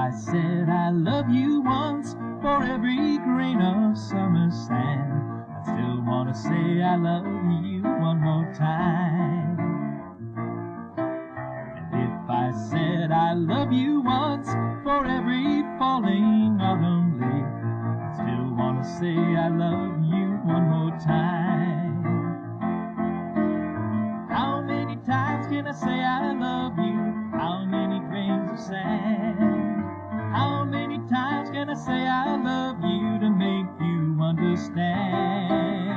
I said I love you once for every grain of summer sand, I still want to say I love you one more time. And if I said I love you once for every falling autumn leaf, I still want to say I love you one more time. How many times can I say I love you? How many grains of sand? How many times can I say I love you to make you understand?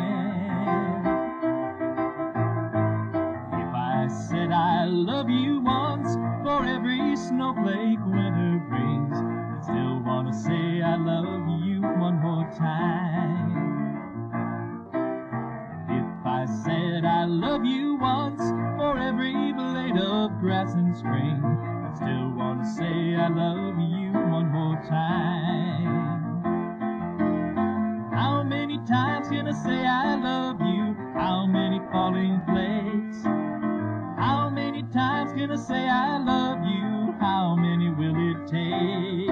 If I said I love you once for every snowflake winter brings, I still want to say I love you one more time. If I said I love you once for every blade of grass in spring, I still want to say I love you one more time. How many times can I say I love you? How many falling flakes? How many times can I say I love you? How many will it take?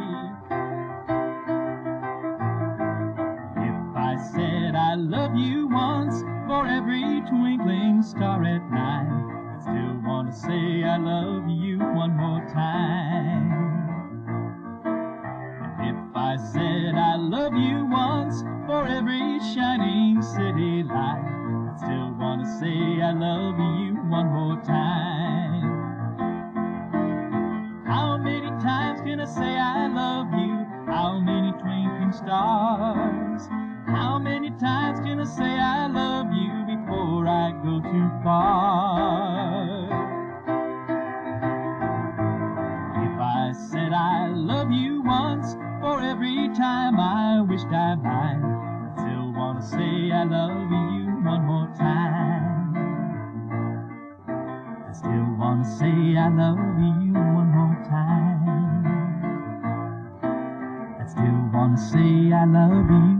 If I said I love you once for every twinkling star at night, I still want to say I love you one more time. And if I said I love you once for every shining city light, I still want to say I love you one more time. How many times can I say I love you? How many twinkling stars? How many times can I say I love you before I go too far? If I said I love you once for every time I wished I might, I still want to say I love you one more time. I still want to say I love you one more time. I still want to say I love you